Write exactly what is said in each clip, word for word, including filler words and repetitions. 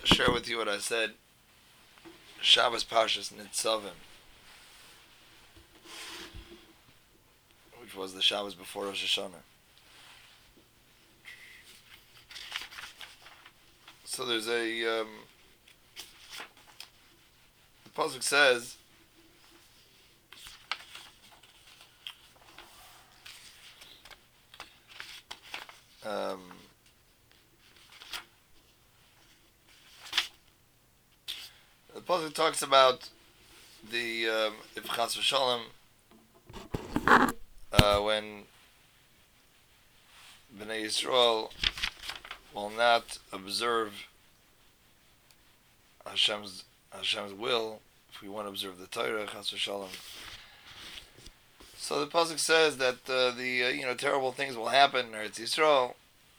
share with you what I said. Shabbos Parshas Nitzavim, which was the Shabbos before Rosh Hashanah. So there's a um, the pasuk says, um, the pasuk talks about the um, if Chas v'Shalom, uh, when Bnei Yisrael will not observe Hashem's Hashem's will, if we want to observe the Torah, Chas v'Shalom. So the pasuk says that uh, the uh, you know terrible things will happen in Eretz Yisrael.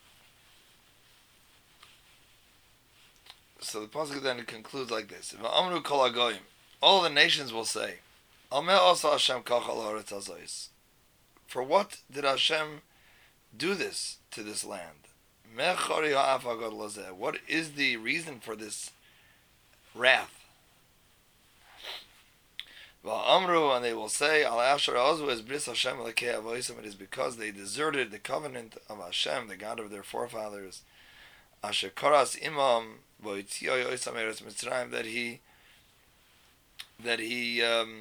So the pasuk then concludes like this: "V'amru kol hagoyim," all the nations will say, "Almeh asa Hashem kach al haaretz hazois." For what did Hashem do this to this land? Meh chari ha'af hagadol hazeh. What is the reason for this wrath? V'amru, and they will say, "Al asher azu es bris Hashem elokei avosim." It is because they deserted the covenant of Hashem, the God of their forefathers. Asher koras imam v'yitziyo yoisam eretz Mitzrayim, that he that he um,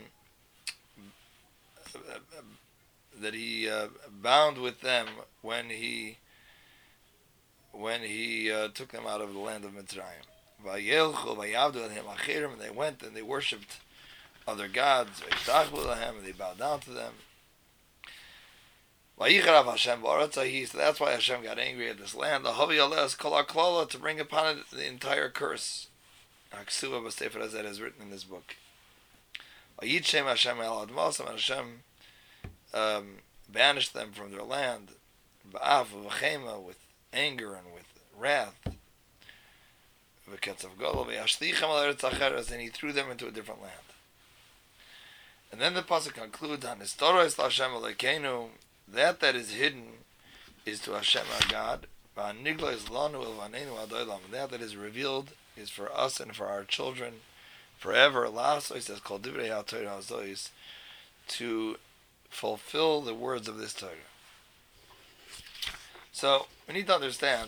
that he uh, bound with them when he when he uh, took them out of the land of Mitzrayim. Vayelchu vayavdu alhem achirim, and they went and they worshipped other gods. Vayishtachvu lahem, and they bowed down to them. Vayicharav Hashem ba'aretz, so that's why Hashem got angry at this land. The havi ales kol haklala, to bring upon it the entire curse. Haksuva b'sefer hazeh is written in this book. Vayitchem Hashem el admasam, and Hashem um, banished them from their land. Ba'af v'chema, with anger and with wrath. V'ketzav golo v'yashtichem al eretz acheres, and he threw them into a different land. And then the pasuk concludes, "Hanistoros Hashem Elokeinu," that that is hidden is to Hashem our God. V'haniglo is lanu elvanenu adolam, that that is revealed is for us and for our children forever. Lasois, says kol divrei haTorah hazois, to fulfill the words of this Torah. So we need to understand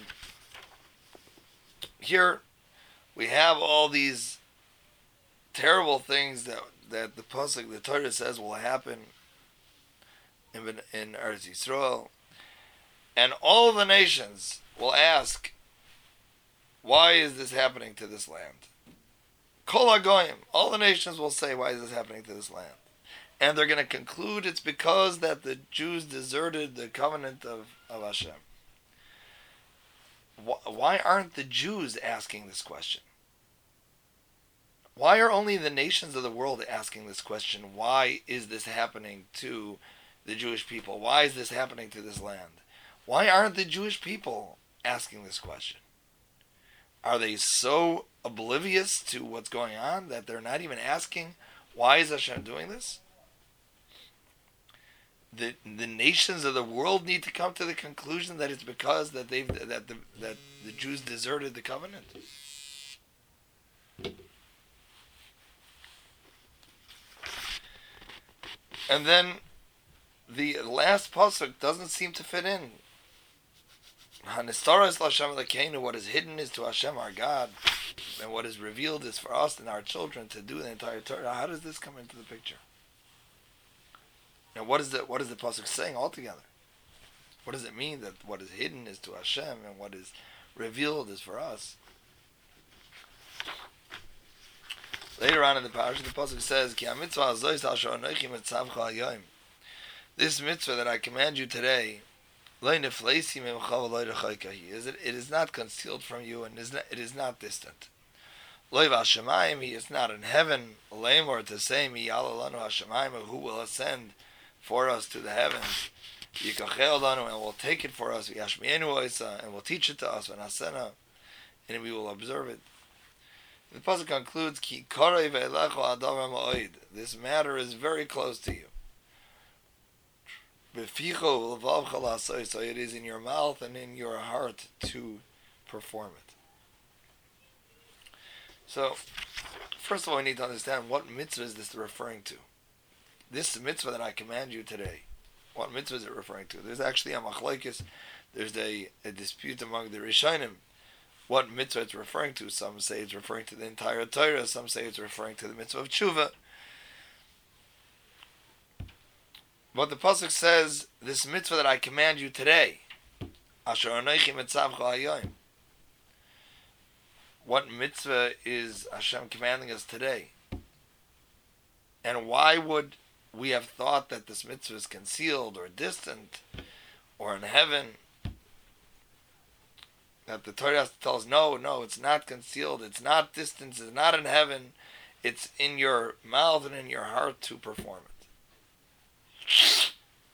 here we have all these terrible things that that the pasuk, the Torah says will happen in in Eretz Yisrael, and all the nations will ask, why is this happening to this land? Kol hagoyim, all the nations will say, why is this happening to this land? And they're going to conclude it's because that the Jews deserted the covenant of, of Hashem. Why aren't the Jews asking this question? Why are only the nations of the world asking this question? Why is this happening to the Jewish people? Why is this happening to this land? Why aren't the Jewish people asking this question? Are they so oblivious to what's going on that they're not even asking, why is Hashem doing this? The the nations of the world need to come to the conclusion that it's because that they've that the that the Jews deserted the covenant. And then the last pasuk doesn't seem to fit in. Hanistoros Hashem Elokeinu, what is hidden is to Hashem our God, and what is revealed is for us and our children to do the entire Torah. How does this come into the picture? Now, what is the what is the pasuk saying altogether? What does it mean that what is hidden is to Hashem and what is revealed is for us? Later on in the parasha, the pasuk says, "Ki hamitzvah hazois asher anochi mitzavcha hayoim." This mitzvah that I command you today, lo nifleisi mimcha v'lo rechoikahi, is it? It is not concealed from you, and is not, it is not distant. Lo v'hashemayim, he is not in heaven. Lemor, to say, mi yala lanu hashemayim, who will ascend for us to the heavens? Yikachel lanu, and will take it for us. V'yashmienu oisa, and will teach it to us. V'nasena, and we will observe it. The pasuk concludes, "Ki korei ve'elecho adavar ma'oid." This matter is very close to you. B'ficho v'levavcha la'asoi, so it is in your mouth and in your heart to perform it. So, first of all, we need to understand what mitzvah is this referring to. This mitzvah that I command you today, what mitzvah is it referring to? There's actually a machlokes, there's a, a dispute among the Rishonim what mitzvah it's referring to. Some say it's referring to the entire Torah, some say it's referring to the mitzvah of tshuva. But the pasuk says, this mitzvah that I command you today, Asher anochi mitzavcha hayom. What mitzvah is Hashem commanding us today? And why would we have thought that this mitzvah is concealed or distant or in heaven? That the Torah has to tell us, no, no, it's not concealed, it's not distant, it's not in heaven, it's in your mouth and in your heart to perform it.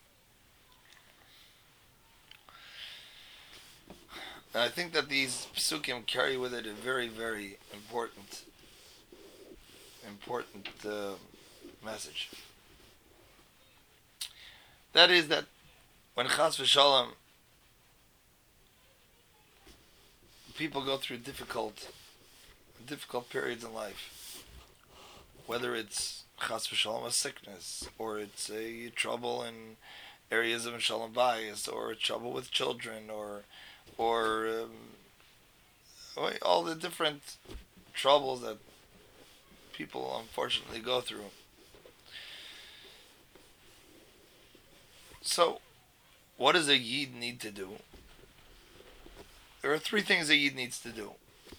And I think that these psukim carry with it a very, very important, important uh, message. That is that when Chas v'Shalom, people go through difficult, difficult periods in life, whether it's Chas v'Shalom a sickness, or it's a trouble in areas of Shalom Bayis, or trouble with children, or or um, all the different troubles that people unfortunately go through. So, what does a Yid need to do? There are three things a Yid needs to do.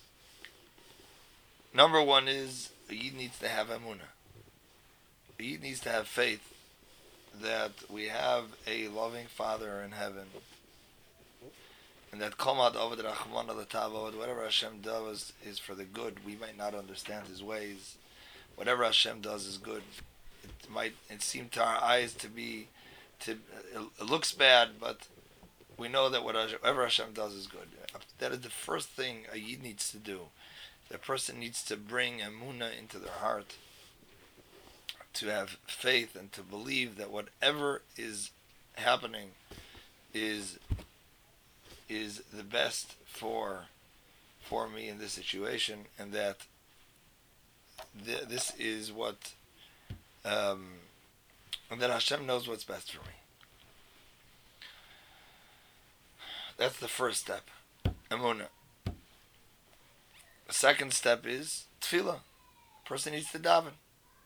Number one is, a Yid needs to have emunah. A Yid needs to have faith that we have a loving Father in heaven, and that Kol Ma'od Rachman L'Tavod, whatever Hashem does is for the good. We might not understand His ways. Whatever Hashem does is good. It might it seem to our eyes to be, to it looks bad, but we know that whatever Hashem does is good. That is the first thing a Yid needs to do. The person needs to bring emunah into their heart, to have faith and to believe that whatever is happening is is the best for for me in this situation, and that th- this is what um, and that Hashem knows what's best for me. That's the first step, emunah. The second step is tefillah. A person needs to daven.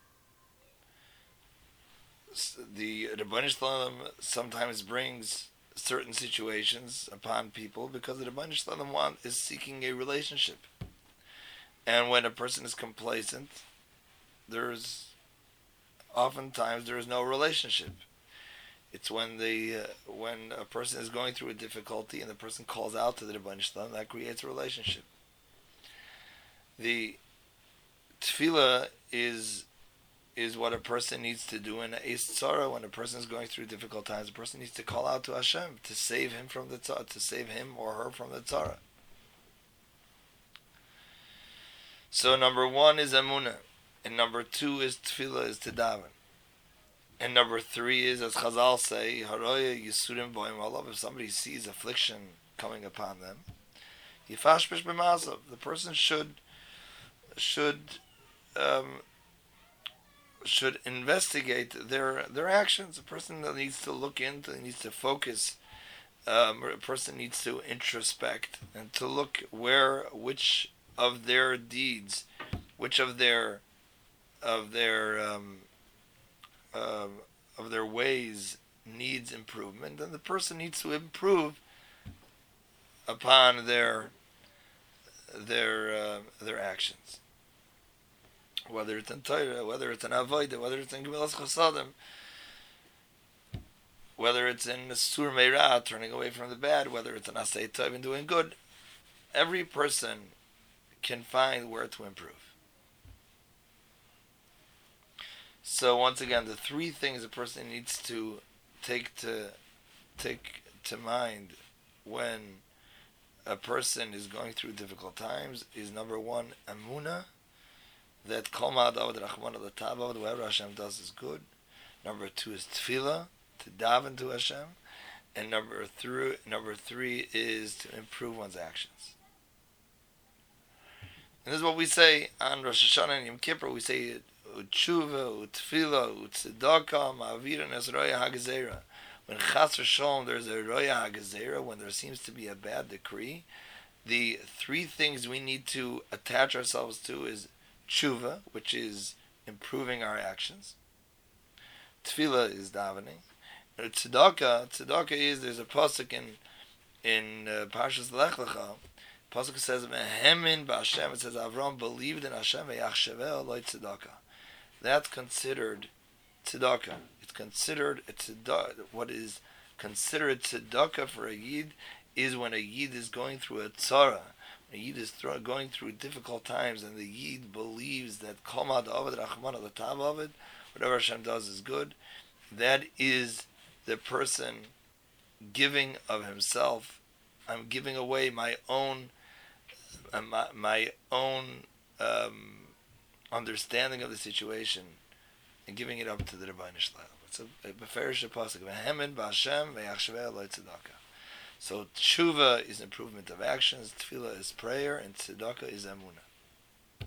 The Rebbeinu Shalom sometimes brings certain situations upon people because the Rebbeinu Shalom want is seeking a relationship, and when a person is complacent, there's oftentimes there is no relationship. It's when the uh, when a person is going through a difficulty and the person calls out to the Rebbeinu Shalom, that creates a relationship. The tefillah is is what a person needs to do in a tzara. When a person is going through difficult times, a person needs to call out to Hashem to save him from the tzara, to save him or her from the tzara. So number one is emunah, and number two is tefillah, is to daven, and number three is, as Chazal say, haroya yisurim boim alav. If somebody sees affliction coming upon them, yifashpish b'masav. The person should should um, should investigate their their actions. A person that needs to look into, needs to focus. Um, a person needs to introspect and to look where, which of their deeds, which of their of their um, uh, of their ways needs improvement, and the person needs to improve upon their their uh, their actions. Whether it's in Torah, whether it's in Avodah, whether it's in Gemilas Chasadim, whether it's in Sur Meirah, turning away from the bad, whether it's in Asay Tov and doing good, every person can find where to improve. So once again, the three things a person needs to take to take to mind when a person is going through difficult times is, number one, emunah, that Kol Ma'od Rachman L'Tavod, whatever Hashem does is good. Number two is tefillah, to daven to Hashem, and number three, number three is to improve one's actions. And this is what we say on Rosh Hashanah and Yom Kippur. We say Utshuva, Utfila, Utzedaka, Ma'avira, and Roya HaGezerah. When Chas v'Shalom there's a Roya HaGezerah, when there seems to be a bad decree, the three things we need to attach ourselves to is Tshuva, which is improving our actions. Tefillah is davening. Tzedakah, tzedakah is, there's a pasuk in in uh, Parshas Lech Lecha. Pasuk says, "Mehemin b'Hashem." It says Avram believed in Hashem v'yachshaveh loy tzedakah. That's considered tzedakah. It's considered a tzedakah. What is considered tzedakah for a yid is when a yid is going through a tzara. When a yid is thro- going through difficult times, and the yid believes that kol ma'avad rachman l'tav avid, whatever Hashem does is good. That is the person giving of himself. I'm giving away my own, uh, my, my own um, understanding of the situation, and giving it up to the Rebbeinu Shalom. It's a beferish pasuk. V'hemin b'Hashem v'yachshaveh lo tzedakah. So tshuva is improvement of actions, tefillah is prayer, and tzedakah is emunah.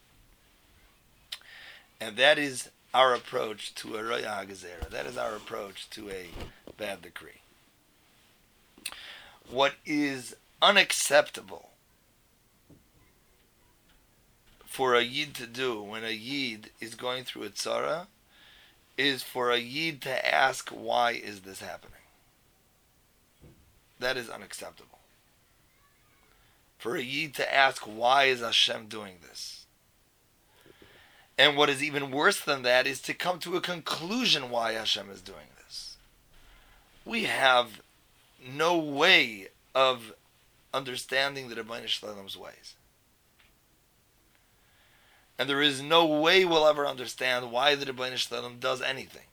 And that is our approach to a Roya HaGezerah. That is our approach to a bad decree. What is unacceptable for a yid to do when a yid is going through a tzara is for a yid to ask, why is this happening? That is unacceptable. For a yid to ask, why is Hashem doing this? And what is even worse than that is to come to a conclusion why Hashem is doing this. We have no way of understanding the Rebbeinu Shalom's ways. And there is no way we'll ever understand why the Rebbeinu Shalom does anything.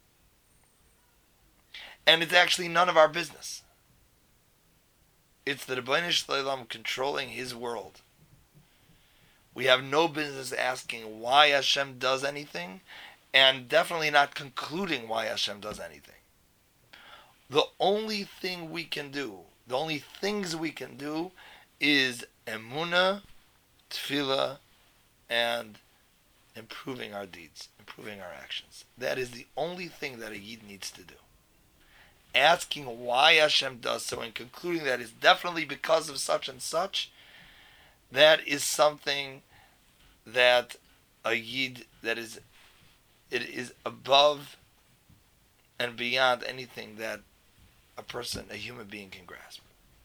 And it's actually none of our business. It's the Rebbeinu Shalom controlling his world. We have no business asking why Hashem does anything, and definitely not concluding why Hashem does anything. The only thing we can do, the only things we can do, is emunah, tefillah, and improving our deeds, improving our actions. That is the only thing that a yid needs to do. Asking why Hashem does so and concluding that it's definitely because of such and such, that is something that a yid, that is, it is above and beyond anything that a person, a human being can grasp.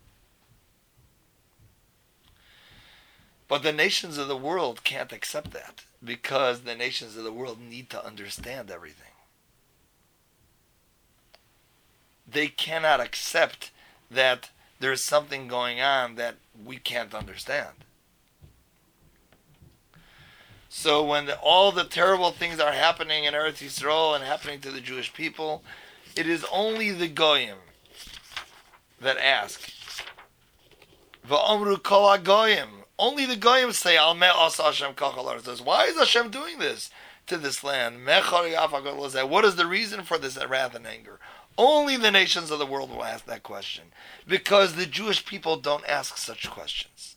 But the nations of the world can't accept that, because the nations of the world need to understand everything. They cannot accept that there's something going on that we can't understand. So when the, all the terrible things are happening in Eretz Yisrael and happening to the Jewish people, it is only the Goyim that ask. V'omru kol ha-Goyim. Only the Goyim say, Al me asa Hashem kachal ha'aretz. Why is Hashem doing this to this land? What is the reason for this wrath and anger? Only the nations of the world will ask that question, because the Jewish people don't ask such questions.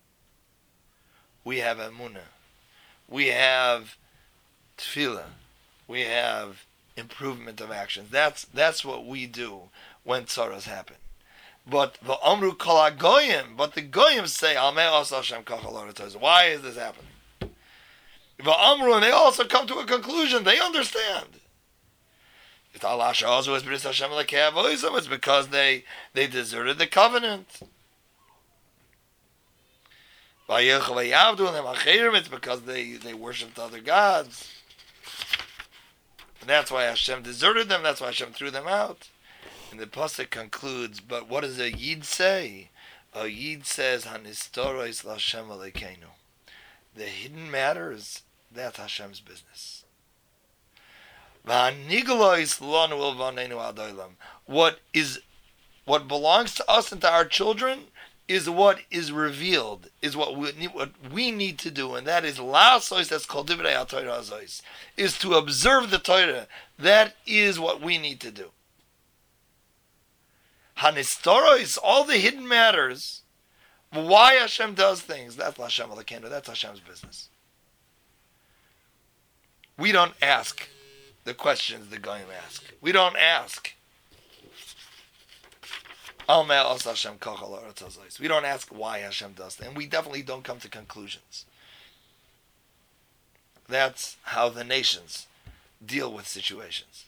We have emunah. We have tefillah. We have improvement of actions. That's that's what we do when tzaras happen. But the Amru Kol HaGoyim, but the Goyim say, Al Me'as Hashem Kachal Ha'aretz. Why is this happening? The Amru, and they also come to a conclusion. They understand. It's because they they deserted the covenant. It's because they, they worshipped other gods. And that's why Hashem deserted them. That's why Hashem threw them out. And the pasuk concludes, but what does a yid say? A yid says, Hanistorois l'Hashem alekeinu. The hidden matters, that's Hashem's business. What is, what belongs to us and to our children is what is revealed, is what we need, what we need to do, and that is la'asos, that's called divrei HaTorah hazois, is to observe the Torah. That is what we need to do. Hanistoros, all the hidden matters, Why Hashem does things, that's Hashem Elokeinu, that's Hashem's business. We don't ask the questions the Goyim ask. We don't ask. We don't ask why Hashem does things. And we definitely don't come to conclusions. That's how the nations deal with situations.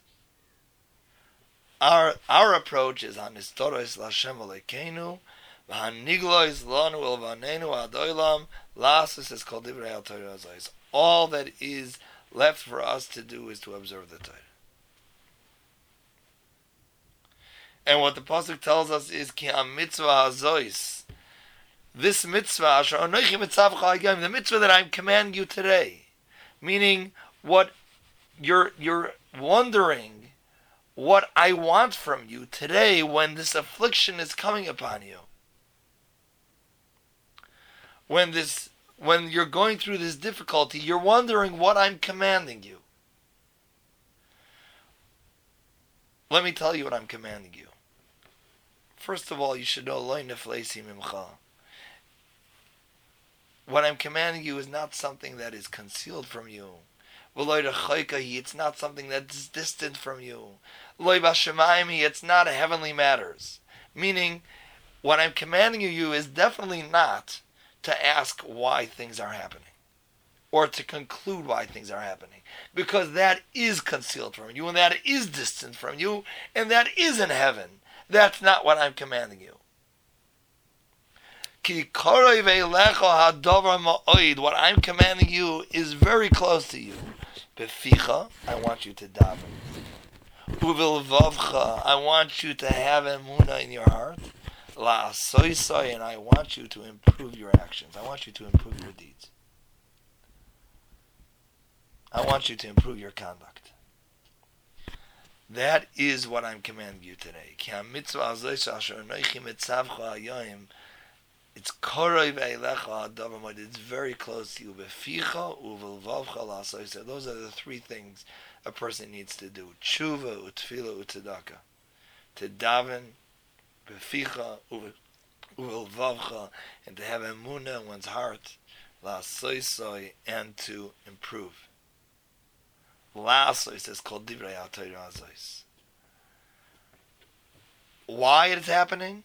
Our our approach is on Historos Lashem Elokeinu, V'haniglois Lanu Elvanenu Adoilam, Lasis is called Divrei HaTorah Azayis. All that is left for us to do is to observe the Torah. And what the pasuk tells us is Ki mitzvah hazois. This mitzvah, the mitzvah that I'm commanding you today, meaning what you're you're wondering what I want from you today when this affliction is coming upon you. When this when you're going through this difficulty, you're wondering what I'm commanding you. Let me tell you what I'm commanding you. First of all, you should know Lo nifleisi mimcha. What I'm commanding you is not something that is concealed from you. It's not something that's distant from you. It's not heavenly matters. Meaning, what I'm commanding you is definitely not to ask why things are happening, or to conclude why things are happening, because that is concealed from you, and that is distant from you, and that is in heaven. That's not what I'm commanding you. What I'm commanding you is very close to you. Beficha, I want you to daven. Uvilvavcha, I want you to have emunah in your heart. La soisai, and I want you to improve your actions. I want you to improve your deeds. I want you to improve your conduct. That is what I'm commanding you today. Ki ha-mitzvah hazos asher anochi mitzavcha hayoim. It's korov eilecha hadavar mod. It's very close to you. Beficha uvilvavcha la soisai. Those are the three things a person needs to do: tshuva, utfila, utzedakah. To daven, beficha, uvilvavcha, and to have emunah in one's heart, la soisai, and to improve. Lasos is called Divrei HaTorah Azos. Why it's happening?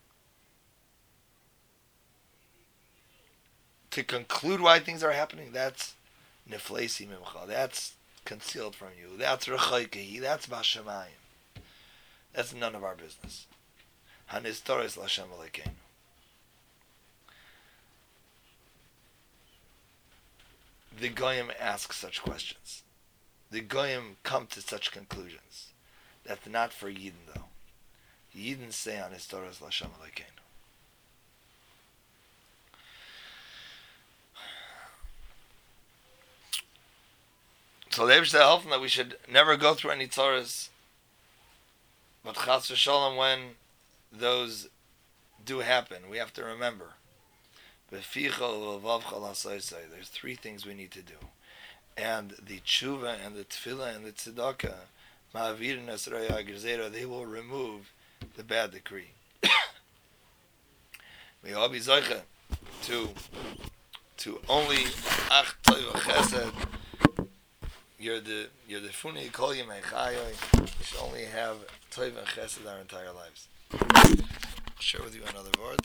To conclude why things are happening, that's nifleisi mimcha. That's concealed from you. That's rechaikehi. That's bashamayim. That's none of our business. Hanistoris Lashem Elokeinu. The Goyim ask such questions. The Goyim come to such conclusions. That's not for Yidden, though. Yidden say on Historos Lashem Elokeinu. So the Eibishter helped them that we should never go through any tzoros, but chas v'sholom, when those do happen, we have to remember. There's three things we need to do. And the tshuva and the tefillah and the tzedakah, they will remove the bad decree. We all be zoche to to only ach tov chesed. You're the you're the funi kol yemei chayoy. You should only have tov and chesed our entire lives. I'll share with you another word.